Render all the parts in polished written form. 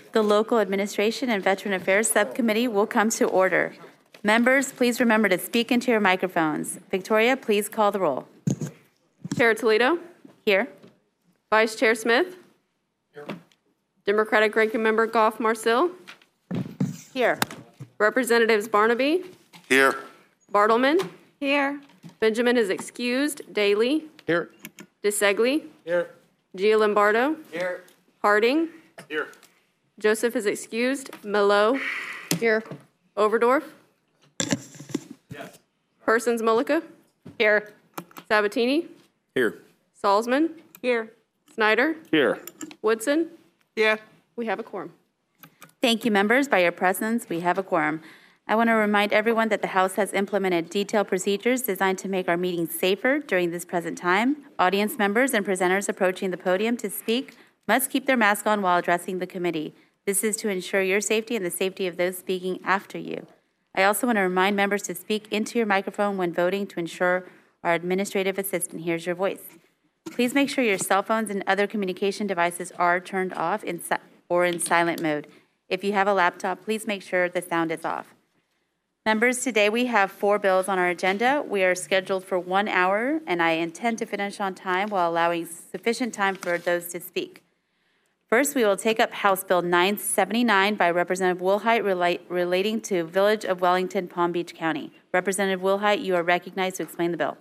The Local Administration and Veteran Affairs Subcommittee will come to order. Members, please remember to speak into your microphones. Victoria, please call the roll. Chair Toledo. Here. Vice Chair Smith. Here. Democratic Ranking Member Goff Marcil. Here. Representatives Barnaby. Here. Bartleman. Here. Benjamin is excused. Daly. Here. DeSegli. Here. Gialombardo. Here. Harding. Here. Joseph is excused. Mello. Here. Overdorf. Yes. Persons Mullica. Here. Sabatini. Here. Salzman. Here. Snyder. Here. Woodson. Yeah. We have a quorum. Thank you, members. By your presence, we have a quorum. I want to remind everyone that the House has implemented detailed procedures designed to make our meetings safer during this present time. Audience members and presenters approaching the podium to speak must keep their mask on while addressing the committee. This is to ensure your safety and the safety of those speaking after you. I also want to remind members to speak into your microphone when voting to ensure our administrative assistant hears your voice. Please make sure your cell phones and other communication devices are turned off or in silent mode. If you have a laptop, please make sure the sound is off. Members, today we have 4 bills on our agenda. We are scheduled for 1 hour, and I intend to finish on time while allowing sufficient time for those to speak. First, we will take up House Bill 979 by Representative Wilhite relating to Village of Wellington, Palm Beach County. Representative Wilhite, you are recognized to explain the bill.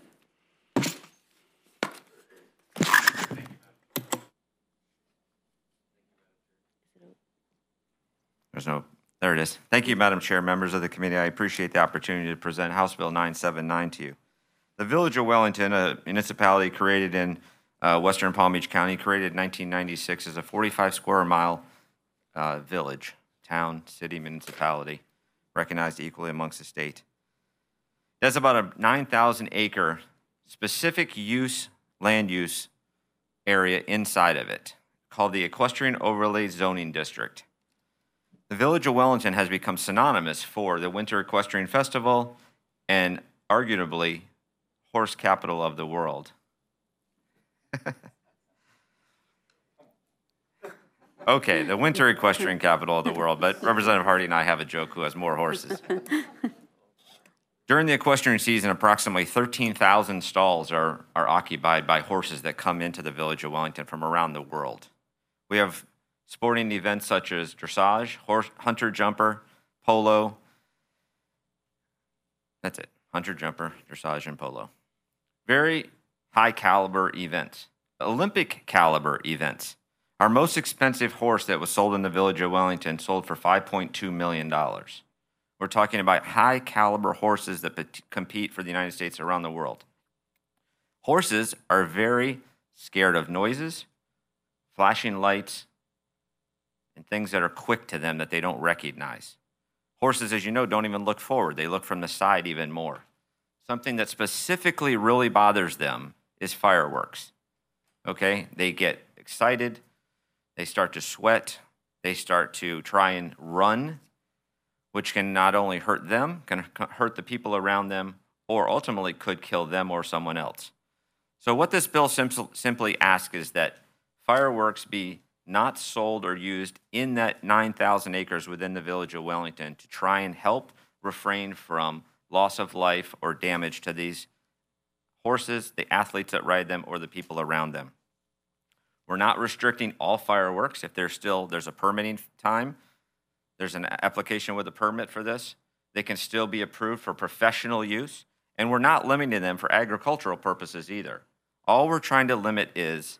There it is. Thank you, Madam Chair, members of the committee. I appreciate the opportunity to present House Bill 979 to you. The Village of Wellington, a municipality created in Western Palm Beach County, created in 1996 as a 45 square mile village, town, city, municipality, recognized equally amongst the state. It has about a 9,000 acre specific land use area inside of it, called the Equestrian Overlay Zoning District. The Village of Wellington has become synonymous for the Winter Equestrian Festival and arguably horse capital of the world. Okay, the winter equestrian capital of the world, but Representative Hardy and I have a joke who has more horses. During the equestrian season, approximately 13,000 stalls are occupied by horses that come into the Village of Wellington from around the world. We have sporting events such as dressage, hunter jumper, polo. That's it, hunter jumper, dressage, and polo. Very high caliber events, Olympic caliber events. Our most expensive horse that was sold in the Village of Wellington sold for $5.2 million. We're talking about high caliber horses that compete for the United States around the world. Horses are very scared of noises, flashing lights, and things that are quick to them that they don't recognize. Horses, as you know, don't even look forward. They look from the side even more. Something that specifically really bothers them is fireworks. Okay? They get excited. They start to sweat. They start to try and run, which can not only hurt them, can hurt the people around them, or ultimately could kill them or someone else. So what this bill simply asks is that fireworks be not sold or used in that 9,000 acres within the Village of Wellington to try and help refrain from loss of life or damage to these horses, the athletes that ride them, or the people around them. We're not restricting all fireworks. If there's a permitting time, there's an application with a permit for this, they can still be approved for professional use, and we're not limiting them for agricultural purposes either. All we're trying to limit is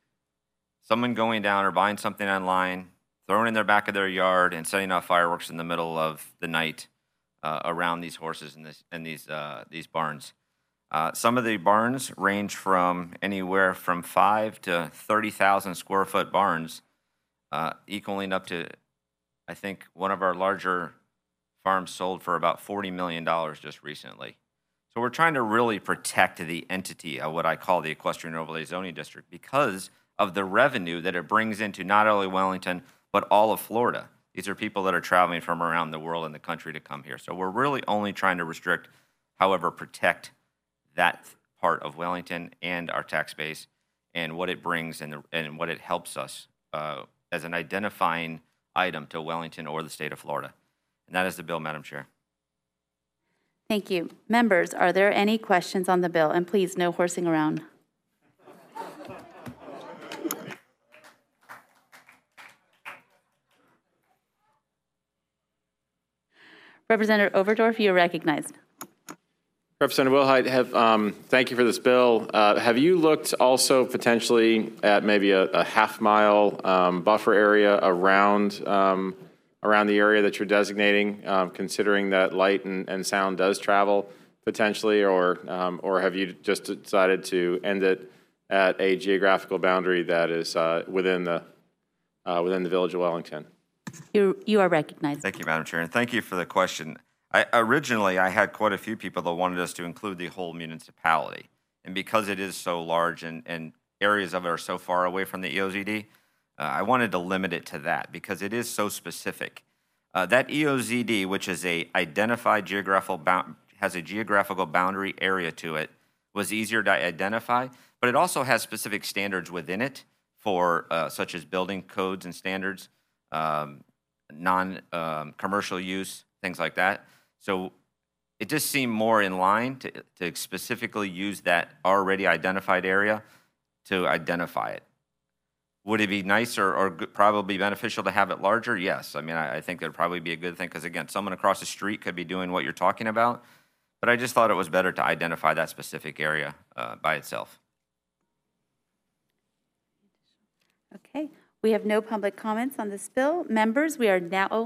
someone going down or buying something online, throwing it in the back of their yard, and setting off fireworks in the middle of the night around these horses and these barns. Some of the barns range from anywhere from 5 to 30,000 square foot barns, equaling up to, I think, one of our larger farms sold for about $40 million just recently. So we're trying to really protect the entity of what I call the Equestrian Overlay Zoning District because of the revenue that it brings into not only Wellington, but all of Florida. These are people that are traveling from around the world and the country to come here. So we're really only trying to restrict, however, protect that part of Wellington and our tax base and what it brings and what it helps us as an identifying item to Wellington or the state of Florida. And that is the bill, Madam Chair. Thank you. Members, are there any questions on the bill? And please, no horsing around. Representative Overdorf, you are recognized. Representative Wilhite, thank you for this bill. Have you looked also potentially at maybe a half-mile buffer area around the area that you're designating, considering that light and sound does travel potentially, or have you just decided to end it at a geographical boundary that is within the Village of Wellington? You are recognized. Thank you, Madam Chair, and thank you for the question. Originally, I had quite a few people that wanted us to include the whole municipality. And because it is so large and areas of it are so far away from the EOZD, I wanted to limit it to that because it is so specific. That EOZD, which is has a geographical boundary area to it, was easier to identify, but it also has specific standards within it for such as building codes and standards, non-commercial use, things like that. So it just seemed more in line to specifically use that already identified area to identify it. Would it be nice or probably beneficial to have it larger? Yes. I mean, I think that would probably be a good thing because, again, someone across the street could be doing what you're talking about. But I just thought it was better to identify that specific area by itself. Okay. We have no public comments on this bill. Members, we are now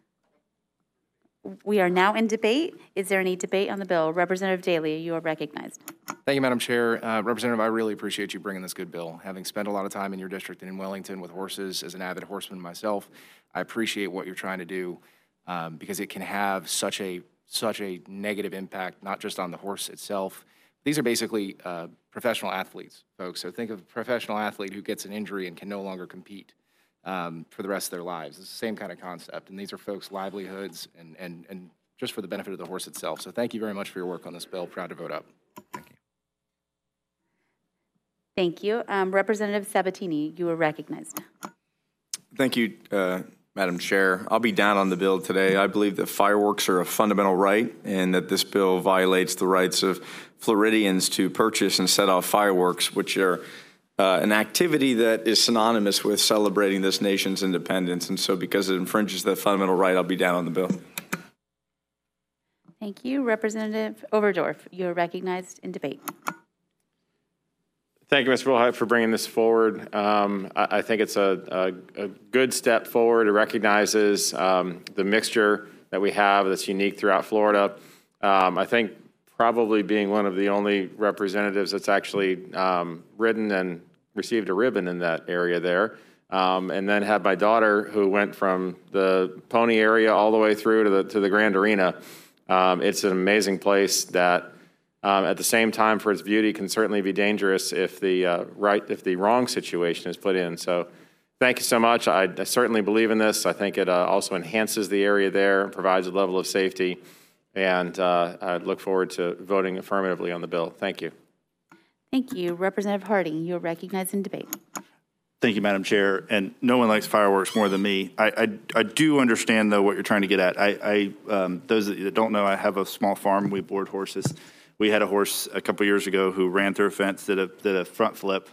in debate. Is there any debate on the bill? Representative Daly, you are recognized. Thank you, Madam Chair. Representative, I really appreciate you bringing this good bill. Having spent a lot of time in your district and in Wellington with horses as an avid horseman myself, I appreciate what you're trying to do because it can have such a negative impact, not just on the horse itself. These are basically professional athletes, folks. So think of a professional athlete who gets an injury and can no longer compete for the rest of their lives. It's the same kind of concept. And these are folks' livelihoods and just for the benefit of the horse itself. So thank you very much for your work on this bill. Proud to vote up. Thank you. Thank you. Representative Sabatini, you are recognized. Thank you, Madam Chair. I'll be down on the bill today. I believe that fireworks are a fundamental right and that this bill violates the rights of Floridians to purchase and set off fireworks, which are an activity that is synonymous with celebrating this nation's independence. And so because it infringes that fundamental right, I'll be down on the bill. Thank you. Representative Overdorf, you are recognized in debate. Thank you, Mr. Wilhite, for bringing this forward. I think it's a good step forward. It recognizes the mixture that we have that's unique throughout Florida. I think probably being one of the only representatives that's actually ridden and received a ribbon in that area there. And then had my daughter who went from the pony area all the way through to the Grand Arena. It's an amazing place that at the same time for its beauty can certainly be dangerous if the wrong situation is put in. So thank you so much. I certainly believe in this. I think it also enhances the area there and provides a level of safety. And I look forward to voting affirmatively on the bill. Thank you. Thank you. Representative Harding, you are recognized in debate. Thank you, Madam Chair. And no one likes fireworks more than me. I do understand, though, what you're trying to get at. Those that don't know, I have a small farm. We board horses. We had a horse a couple years ago who ran through a fence, did a front flip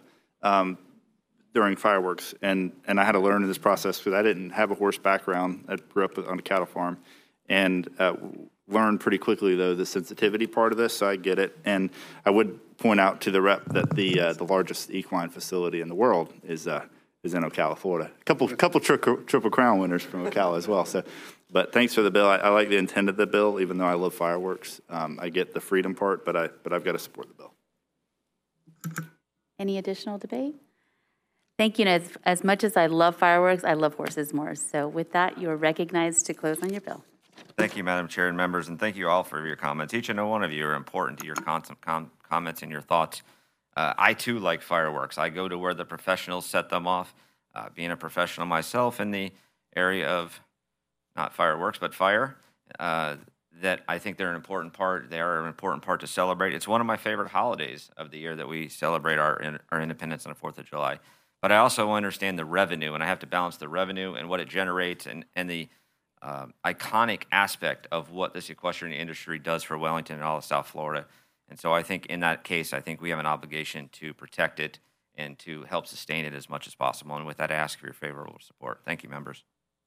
during fireworks. And I had to learn in this process because I didn't have a horse background. I grew up on a cattle farm. And learned pretty quickly, though, the sensitivity part of this, so I get it. And I would point out to the rep that the largest equine facility in the world is in Ocala, Florida. A couple Triple Crown winners from Ocala as well. So, but thanks for the bill. I like the intent of the bill, even though I love fireworks. I get the freedom part, but I've got to support the bill. Any additional debate? Thank you. And as much as I love fireworks, I love horses more. So with that, you are recognized to close on your bill. Thank you, Madam Chair and members, and thank you all for your comments. Each and every one of you are important to your comments and your thoughts. I, too, like fireworks. I go to where the professionals set them off. Being a professional myself in the area of not fireworks, but fire, that I think they're an important part. They are an important part to celebrate. It's one of my favorite holidays of the year that we celebrate our independence on the 4th of July. but I also understand the revenue, and I have to balance the revenue and what it generates and the iconic aspect of what this equestrian industry does for Wellington and all of South Florida. And so I think in that case, I think we have an obligation to protect it and to help sustain it as much as possible. And with that, I ask for your favorable support. Thank you, members.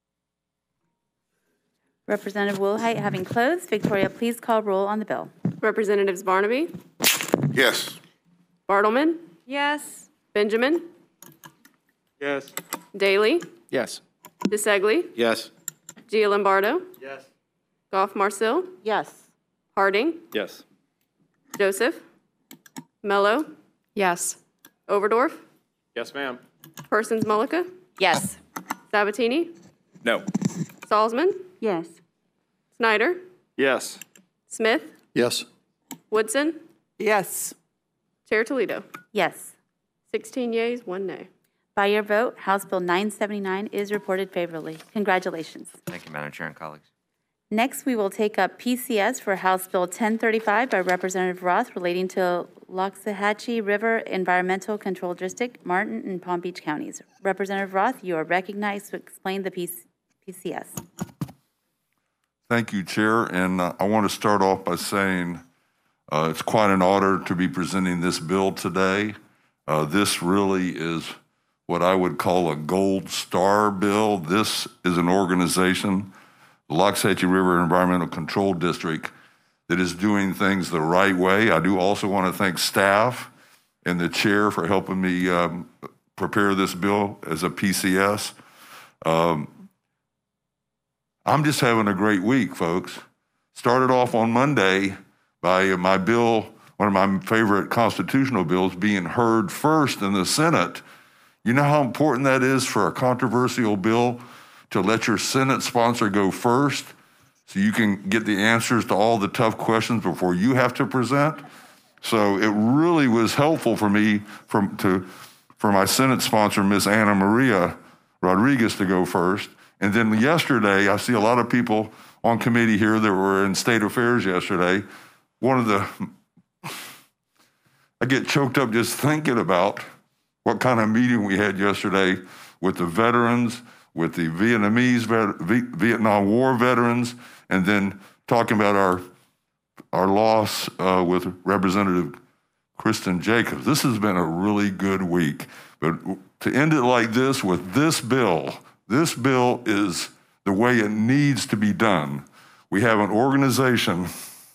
Representative Wilhite, having closed, Victoria, please call roll on the bill. Representatives Barnaby, Yes. Bartleman, Yes. Benjamin, Yes. Daly, Yes. DeSegli, Yes. Gianlombardo, Yes. Goff Marcil, Yes. Harding, Yes. Joseph, Mello, Yes. Overdorf, Yes, ma'am. Persons Mullica, Yes. Sabatini, No. Salzman, Yes. Snyder, Yes. Smith, Yes. Woodson, Yes. Chair Toledo. Yes. 16 yeas, 1 nay. By your vote, House Bill 979 is reported favorably. Congratulations. Thank you, Madam Chair and colleagues. Next, we will take up PCS for House Bill 1035 by Representative Roth relating to Loxahatchee River Environmental Control District, Martin and Palm Beach counties. Representative Roth, you are recognized to explain the PCS. Thank you, Chair. And I want to start off by saying it's quite an honor to be presenting this bill today. This really is what I would call a gold star bill. This is an organization, the Loxahatchee River Environmental Control District, that is doing things the right way. I do also want to thank staff and the chair for helping me prepare this bill as a PCS. I'm just having a great week, folks. Started off on Monday by my bill, one of my favorite constitutional bills, being heard first in the Senate. You know how important that is for a controversial bill to let your Senate sponsor go first so you can get the answers to all the tough questions before you have to present? So it really was helpful for me for my Senate sponsor, Ms. Ana Maria Rodriguez, to go first. And then yesterday, I see a lot of people on committee here that were in State Affairs yesterday. I get choked up just thinking about what kind of meeting we had yesterday with the veterans, with the Vietnam War veterans, and then talking about our loss with Representative Kristen Jacobs. This has been a really good week. But to end it like this with this bill is the way it needs to be done. We have an organization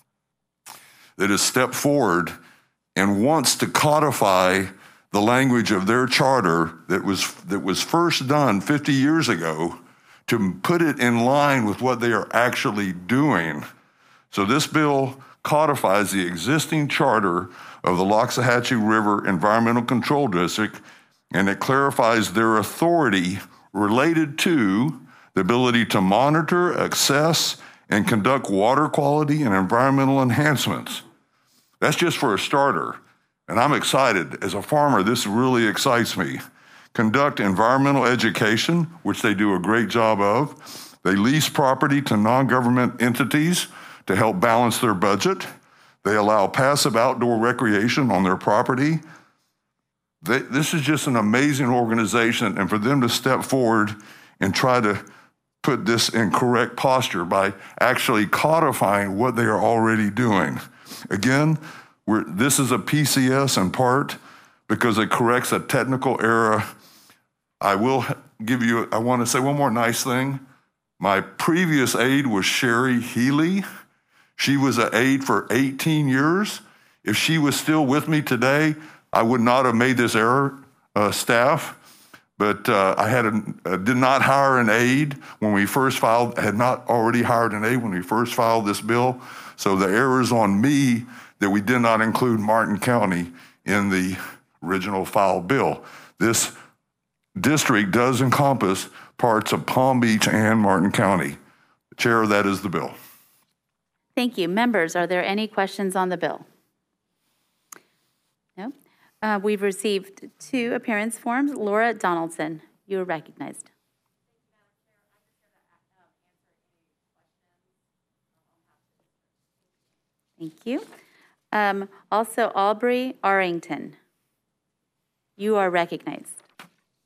that has stepped forward and wants to codify the language of their charter that was first done 50 years ago to put it in line with what they are actually doing. So this bill codifies the existing charter of the Loxahatchee River Environmental Control District, and it clarifies their authority related to the ability to monitor, assess, and conduct water quality and environmental enhancements. That's just for a starter. And I'm excited. As a farmer, this really excites me. Conduct environmental education, which they do a great job of. They lease property to non-government entities to help balance their budget. They allow passive outdoor recreation on their property. This is just an amazing organization, and for them to step forward and try to put this in correct posture by actually codifying what they are already doing. Again, this is a PCS in part because it corrects a technical error. I want to say one more nice thing. My previous aide was Sherry Healy. She was an aide for 18 years. If she was still with me today, I would not have made this error, staff. But I did not hire an aide when we first filed, had not already hired an aide when we first filed this bill. So the error is on me that we did not include Martin County in the original filed bill. This district does encompass parts of Palm Beach and Martin County. Chair, that is the bill. Thank you. Members, are there any questions on the bill? No? We've received 2 appearance forms. Laura Donaldson, you are recognized. Thank you. Also, Aubrey Arrington, you are recognized.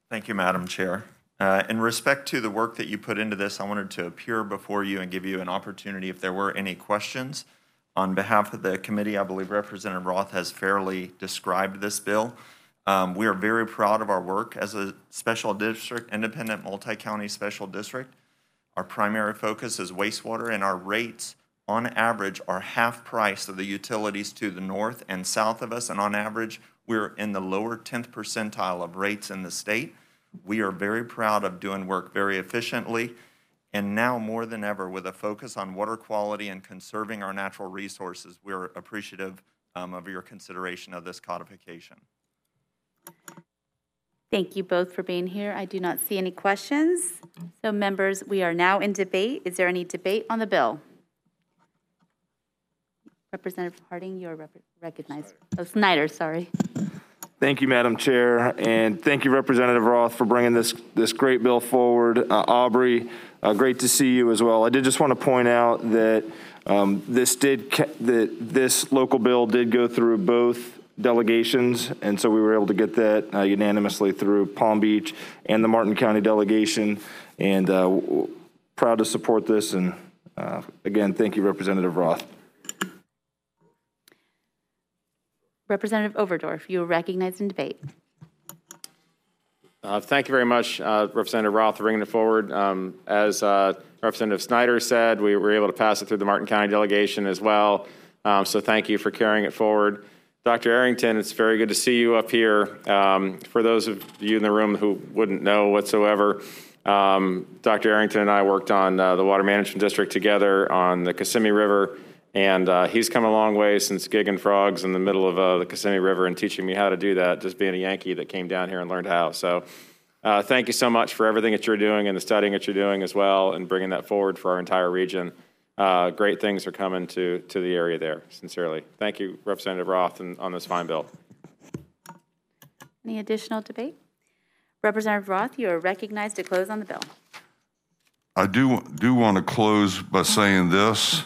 Thank you, Madam Chair. In respect to the work that you put into this, I wanted to appear before you and give you an opportunity if there were any questions. On behalf of the committee, I believe Representative Roth has fairly described this bill. We are very proud of our work as a special district, independent multi-county special district. Our primary focus is wastewater, and our rates on average are half price of the utilities to the north and south of us, and on average, we're in the lower 10th percentile of rates in the state. We are very proud of doing work very efficiently, and now more than ever, with a focus on water quality and conserving our natural resources, we're appreciative of your consideration of this codification. Thank you both for being here. I do not see any questions. So members, we are now in debate. Is there any debate on the bill? Representative Harding, you are recognized. Oh, Snyder, sorry. Thank you, Madam Chair, and thank you, Representative Roth, for bringing this great bill forward. Aubrey, great to see you as well. I did just want to point out that this local bill did go through both delegations, and so we were able to get that unanimously through Palm Beach and the Martin County delegation, and proud to support this. And again, thank you, Representative Roth. Representative Overdorf, you are recognized in debate. Thank you very much, Representative Roth, for bringing it forward. As Representative Snyder said, we were able to pass it through the Martin County delegation as well. So thank you for carrying it forward. Dr. Arrington, it's very good to see you up here. For those of you in the room who wouldn't know whatsoever, Dr. Arrington and I worked on the Water Management District together on the Kissimmee River. And he's come a long way since gigging frogs in the middle of the Kissimmee River and teaching me how to do that, just being a Yankee that came down here and learned how. So thank you so much for everything that you're doing and the studying that you're doing as well, and bringing that forward for our entire region. Great things are coming to the area there, sincerely. Thank you, Representative Roth, on this fine bill. Any additional debate? Representative Roth, you are recognized to close on the bill. I do want to close by saying this.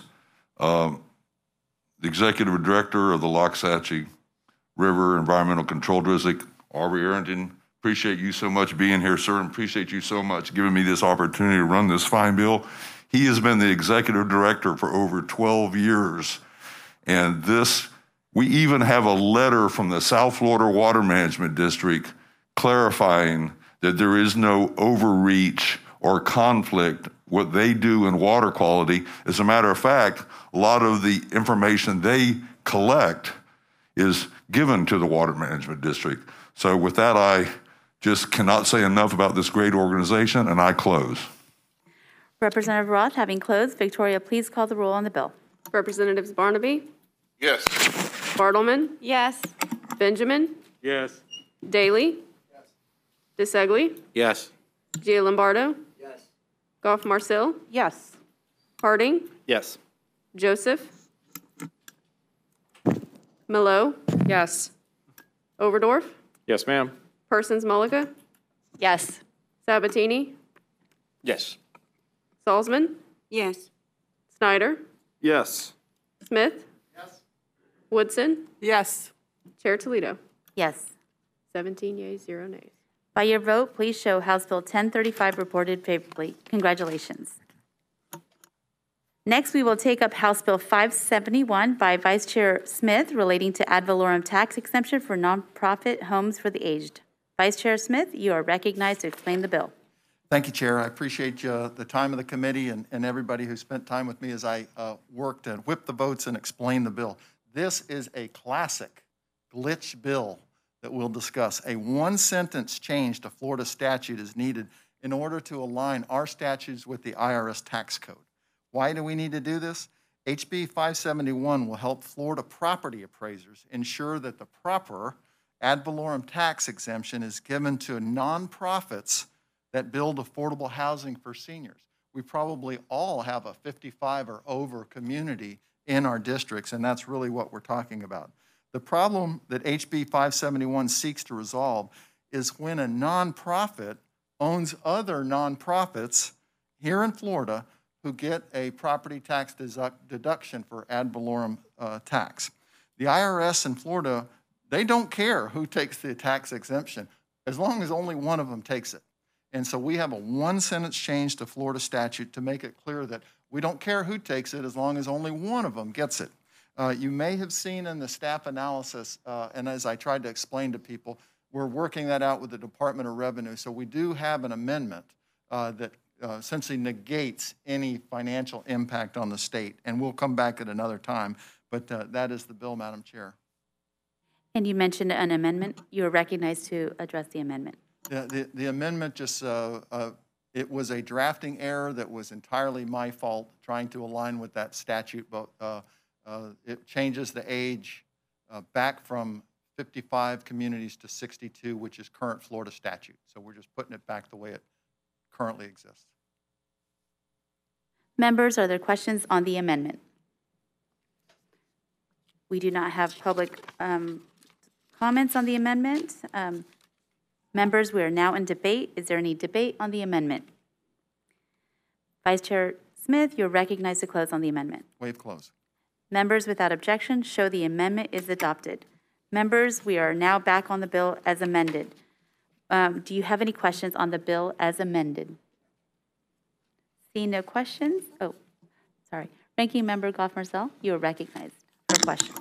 The Executive Director of the Loxahatchee River Environmental Control District, Aubrey Arrington, appreciate you so much being here, sir, and appreciate you so much giving me this opportunity to run this fine bill. He has been the Executive Director for over 12 years, and we even have a letter from the South Florida Water Management District clarifying that there is no overreach or conflict what they do in water quality. As a matter of fact, a lot of the information they collect is given to the Water Management District. So with that, I just cannot say enough about this great organization, and I close. Representative Roth, having closed, Victoria, please call the roll on the bill. Representatives Barnaby, Yes. Bartleman, Yes. Benjamin, Yes. Daly, DeSegli, Yes. Gianlombardo, yes. Goff Marcel, Yes. Harding, Yes. Joseph, Milo, Yes. Overdorf, Yes, ma'am. Persons Mulliga, Yes. Sabatini, Yes. Salzman, Yes. Snyder, Yes. Smith, Woodson, Yes. Chair Toledo. Yes. 17 yeas, 0 nays. By your vote, please show House Bill 1035 reported favorably. Congratulations. Next, we will take up House Bill 571 by Vice Chair Smith relating to ad valorem tax exemption for nonprofit homes for the aged. Vice Chair Smith, you are recognized to explain the bill. Thank you, Chair. I appreciate the time of the committee and everybody who spent time with me as I worked and whipped the votes and explained the bill. This is a classic glitch bill that we'll discuss. A one-sentence change to Florida statute is needed in order to align our statutes with the IRS tax code. Why do we need to do this? HB 571 will help Florida property appraisers ensure that the proper ad valorem tax exemption is given to nonprofits that build affordable housing for seniors. We probably all have a 55 or over community in our districts, and that's really what we're talking about. The problem that HB 571 seeks to resolve is when a nonprofit owns other nonprofits here in Florida who get a property tax deduction for ad valorem tax. The IRS in Florida, they don't care who takes the tax exemption. as long as only one of them takes it. And so we have a one-sentence change to Florida statute to make it clear that we don't care who takes it as long as only one of them gets it. You may have seen in the staff analysis, and as I tried to explain to people, we're working that out with the Department of Revenue. So we do have an amendment that essentially negates any financial impact on the state. And we'll come back at another time. But that is the bill, Madam Chair. And you mentioned an amendment. You are recognized to address the amendment. The amendment just, it was a drafting error that was entirely my fault, trying to align with that statute. But it changes the age back from 55 communities to 62, which is current Florida statute. So we're just putting it back the way it currently exists. Members, are there questions on the amendment? We do not have public comments on the amendment. Members, we are now in debate. Is there any debate on the amendment? Vice Chair Smith, you're recognized to close on the amendment. Waive close. Members, without objection, show the amendment is adopted. Members, we are now back on the bill as amended. Do you have any questions on the bill as amended? Seeing no questions? Oh, sorry. Ranking Member Goff Marcel, you are recognized for question.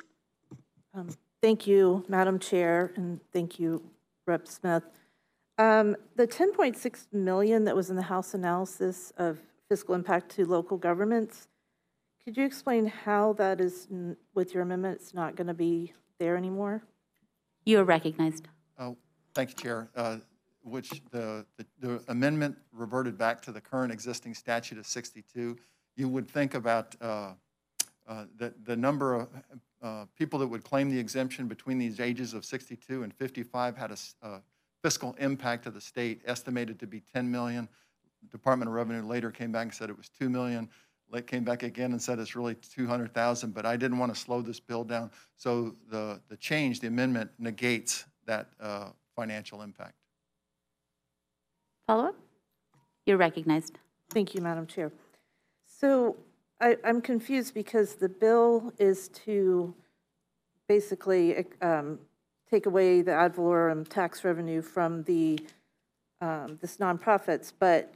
Thank you, Madam Chair, and thank you, Rep. Smith. The $10.6 million that was in the House analysis of fiscal impact to local governments, could you explain how that is, with your amendment, it's not going to be there anymore? You are recognized. Thank you, Chair. Which the amendment reverted back to the current existing statute of 62. You would think about the number of people that would claim the exemption between these ages of 62 and 55 had a fiscal impact to the state estimated to be $10 million. Department of Revenue later came back and said it was $2 million. Came back again and said it's really 200,000, but I didn't want to slow this bill down. So the change, the amendment negates that financial impact. Follow-up? You're recognized. Thank you, Madam Chair. So I'm confused because the bill is to basically take away the ad valorem tax revenue from the this nonprofits, but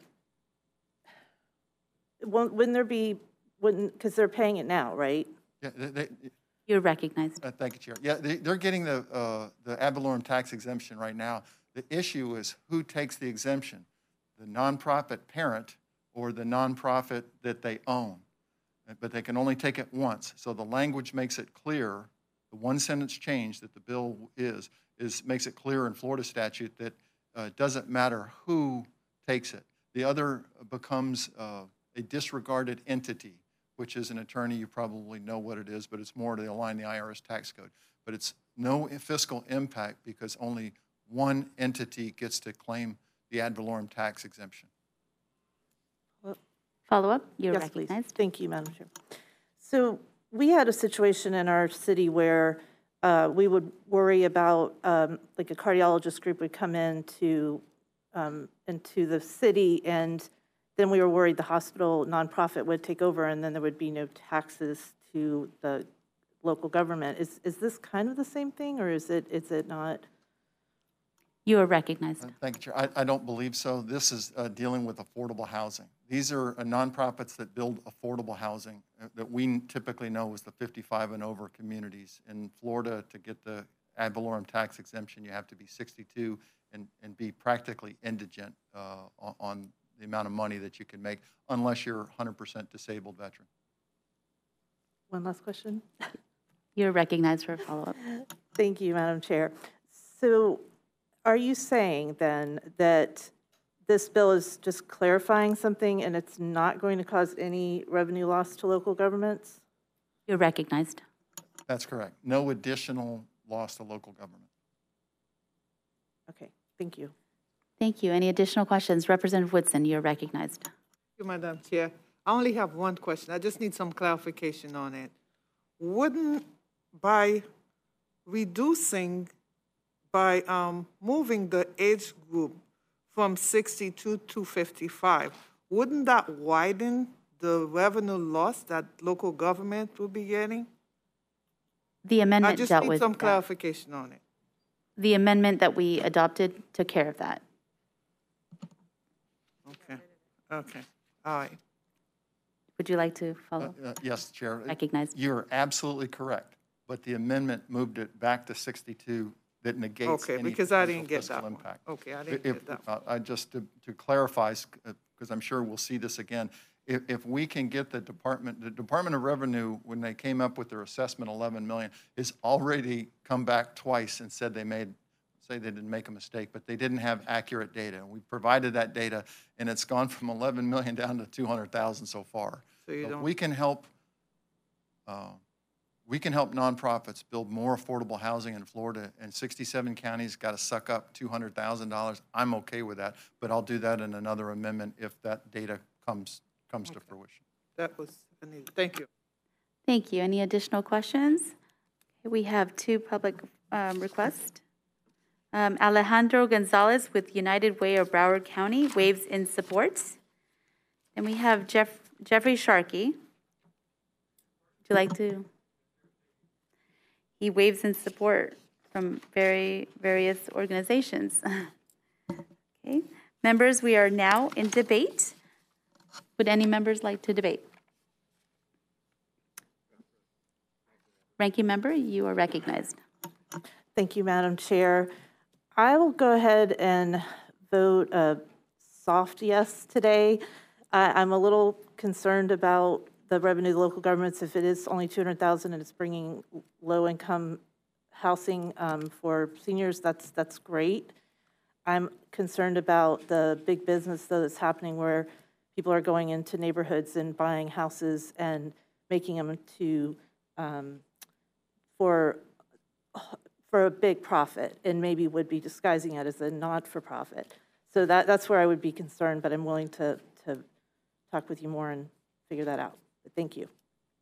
wouldn't there be, because they're paying it now, right? Yeah, You're recognized. Thank you, Chair. Yeah, they're getting the ad valorem tax exemption right now. The issue is who takes the exemption, the nonprofit parent or the nonprofit that they own. But they can only take it once. So the language makes it clear, the one sentence change that the bill makes it clear in Florida statute that it doesn't matter who takes it. The other becomes a disregarded entity, which is an attorney. You probably know what it is, but it's more to align the IRS tax code. But it's no fiscal impact because only one entity gets to claim the ad valorem tax exemption. Follow-up? You're Yes, recognized. please. Thank you, Madam Chair. So we had a situation in our city where we would worry about, like a cardiologist group would come into the city, and then we were worried the hospital nonprofit would take over, and then there would be no taxes to the local government. Is this kind of the same thing, or is it not? You are recognized. Thank you, Chair. I don't believe so. This is dealing with affordable housing. These are nonprofits that build affordable housing that we typically know as the 55 and over communities. In Florida, to get the ad valorem tax exemption, you have to be 62 and be practically indigent on the amount of money that you can make, unless you're 100% disabled veteran. One last question. You're recognized for a follow-up. Thank you, Madam Chair. So are you saying then that this bill is just clarifying something and it's not going to cause any revenue loss to local governments? You're recognized. That's correct. No additional loss to local government. Okay, thank you. Thank you. Any additional questions? Representative Woodson, you're recognized. Thank you, Madam Chair. I only have one question. I just need some clarification on it. Wouldn't, by reducing, by moving the age group from 62 to 55, wouldn't that widen the revenue loss that local government will be getting? The amendment dealt with I just need some that. clarification on it. the amendment that we adopted took care of that. Okay, okay, all right. Would you like to follow? Yes, Chair. Recognized. You're absolutely correct, but the amendment moved it back to 62 that negates Okay, any because I potential didn't get fiscal that one. impact. Okay, I didn't If- get that one. I just, to clarify, because I'm sure we'll see this again, if we can get the Department of Revenue, when they came up with their assessment, 11 million, has already come back twice and said say they didn't make a mistake, but they didn't have accurate data. We provided that data, and it's gone from 11 million down to 200,000 so far. So you But don't- we can help nonprofits build more affordable housing in Florida, and 67 counties got to suck up $200,000. I'm okay with that, but I'll do that in another amendment if that data comes to fruition. That was, I needed. Thank you. Thank you. Any additional questions? We have two public requests. Alejandro Gonzalez with United Way of Broward County waives in support. And we have Jeffrey Sharkey. Would you like to? He waives in support from various organizations. Okay. Members, we are now in debate. Would any members like to debate? Ranking member, you are recognized. Thank you, Madam Chair. I will go ahead and vote a soft yes today. I'm a little concerned about the revenue to local governments. If it is only $200,000 and it's bringing low-income housing for seniors, that's great. I'm concerned about the big business, though, that's happening where people are going into neighborhoods and buying houses and making them to for a big profit, and maybe would be disguising it as a not-for-profit. So that's where I would be concerned, but I'm willing to talk with you more and figure that out. But thank you.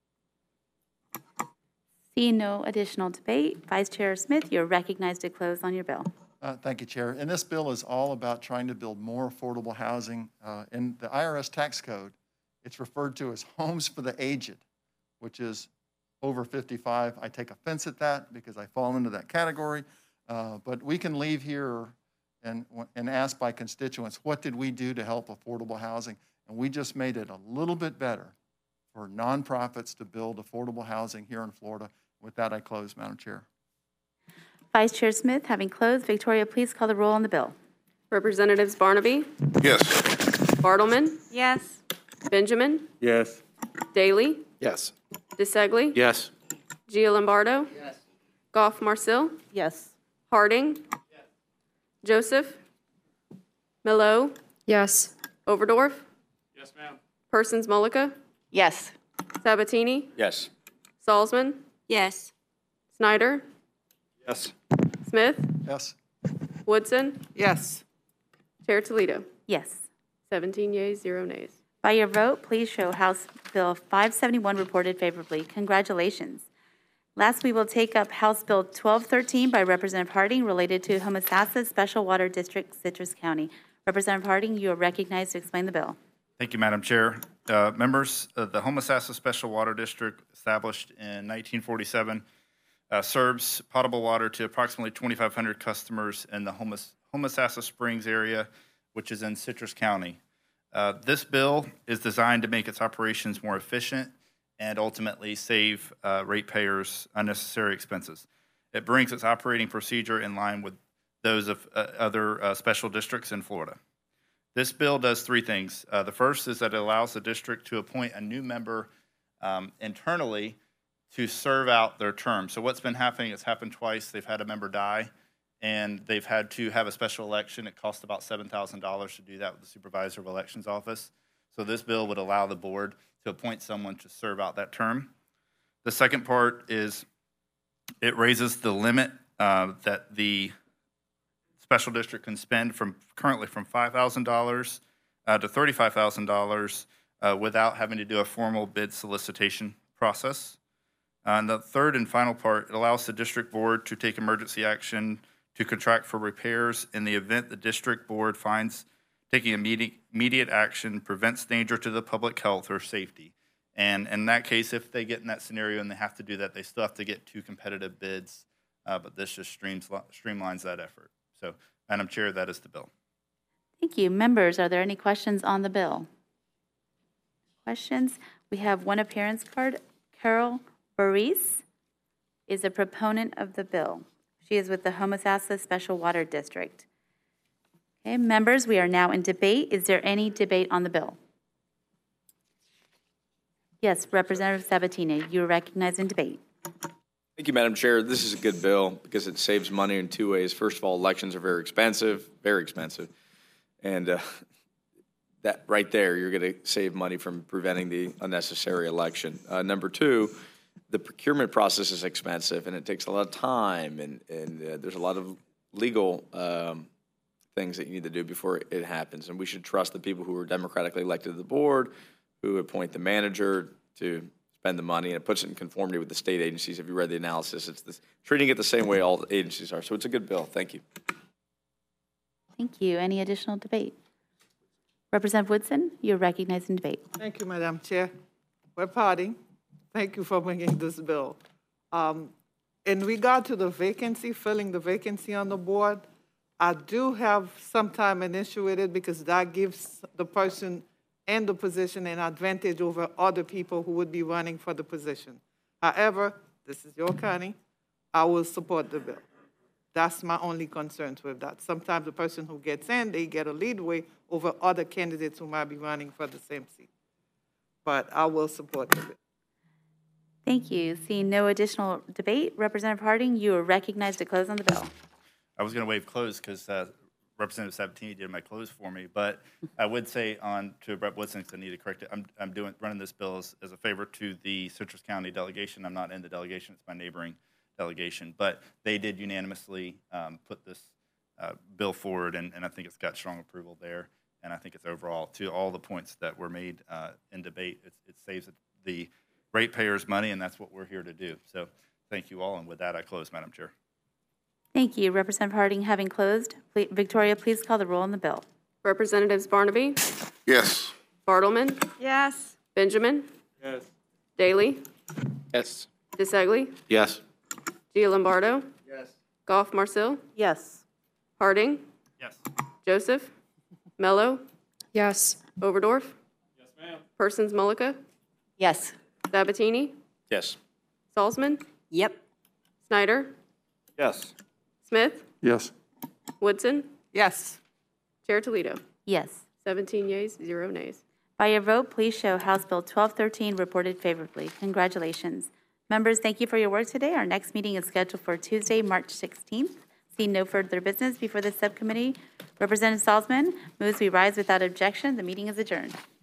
Seeing no additional debate, Vice Chair Smith, you're recognized to close on your bill. Thank you, Chair. And this bill is all about trying to build more affordable housing. In the IRS tax code, it's referred to as homes for the aged, which is over 55. I take offense at that because I fall into that category. But we can leave here and ask by constituents, what did we do to help affordable housing? And we just made it a little bit better for nonprofits to build affordable housing here in Florida. With that, I close, Madam Chair. Vice Chair Smith, having closed, Victoria, please call the roll on the bill. Representatives Barnaby, Yes. Bartleman, Yes. Benjamin, Yes. Daly, Yes. DeSegli, Yes. Gianlombardo, Goff Marcil, Yes. Harding, Joseph, Milo, Yes. Overdorf, Yes, ma'am. Persons Mullica, Yes. Sabatini, Yes. Salzman, Yes. Snyder, Yes. Smith, Yes. Woodson, Yes. Chair Toledo. Yes. 17 yeas, 0 nays. By your vote, please show House Bill 571 reported favorably. Congratulations. Last, we will take up House Bill 1213 by Representative Harding related to Homosassa Special Water District, Citrus County. Representative Harding, you are recognized to explain the bill. Thank you, Madam Chair. Members, the Homosassa Special Water District, established in 1947, serves potable water to approximately 2,500 customers in the Homosassa Springs area, which is in Citrus County. This bill is designed to make its operations more efficient and ultimately save ratepayers unnecessary expenses. It brings its operating procedure in line with those of other special districts in Florida. This bill does three things. The first is that it allows the district to appoint a new member internally to serve out their term. So what's been happening, it's happened twice. They've had a member die, and they've had to have a special election. It costs about $7,000 to do that with the Supervisor of Elections Office. So this bill would allow the board to appoint someone to serve out that term. The second part is it raises the limit that the special district can spend currently from $5,000 to $35,000 without having to do a formal bid solicitation process. And the third and final part, it allows the district board to take emergency action to contract for repairs in the event the district board finds taking immediate action prevents danger to the public health or safety. And in that case, if they get in that scenario and they have to do that, they still have to get two competitive bids but this just streamlines that effort. So, Madam Chair, that is the bill. Thank you. Members, are there any questions on the bill? Questions? We have one appearance card. Carol Baris is a proponent of the bill. She is with the Homosassa Special Water District. Okay, members, we are now in debate. Is there any debate on the bill? Yes, Representative Sabatini, you are recognized in debate. Thank you, Madam Chair. This is a good bill because it saves money in two ways. First of all, elections are very expensive. And that right there, you're going to save money from preventing the unnecessary election. Number two, the procurement process is expensive and it takes a lot of time and there's a lot of legal things that you need to do before it happens. And we should trust the people who are democratically elected to the board, who appoint the manager to spend the money, and it puts it in conformity with the state agencies. If you read the analysis, it's treating it the same way all the agencies are. So it's a good bill. Thank you. Thank you. Any additional debate? Representative Woodson, you're recognized in debate. Thank you, Madam Chair. We're parting. Thank you for bringing this bill. In regard to the vacancy, filling the vacancy on the board, I do have sometime an issue with it because that gives the person in the position an advantage over other people who would be running for the position. However, this is your county. I will support the bill. That's my only concerns with that. Sometimes the person who gets in, they get a leadway over other candidates who might be running for the same seat. But I will support the bill. Thank you. Seeing no additional debate, Representative Harding, you are recognized to close on the bill. I was going to waive close because Representative Sabatini did my close for me, but I would say to Rep. Woodson, because I need to correct it, I'm running this bill as a favor to the Citrus County delegation. I'm not in the delegation; it's my neighboring delegation, but they did unanimously put this bill forward, and I think it's got strong approval there. And I think it's overall, to all the points that were made in debate, it saves the ratepayers money, and that's what we're here to do. So thank you all, and with that, I close, Madam Chair. Thank you. Representative Harding, having closed, Victoria, please call the roll on the bill. Representatives Barnaby, Yes. Bartleman, Yes. Benjamin, Yes. Daly, Yes. DeSegli, Yes. Gianlombardo, Yes. Goff Marcil, Yes. Harding, Yes. Joseph, Mello, Yes. Overdorf, Yes, ma'am. Persons Mullica, Yes. Sabatini, Yes. Salzman, Yep. Snyder, Yes. Smith, Yes. Woodson, Yes. Chair Toledo. Yes. 17 yeas, 0 nays. By your vote, please show House Bill 1213 reported favorably. Congratulations. Members, thank you for your work today. Our next meeting is scheduled for Tuesday, March 16th. Seeing no further business before this subcommittee, Representative Salzman moves we rise without objection. The meeting is adjourned.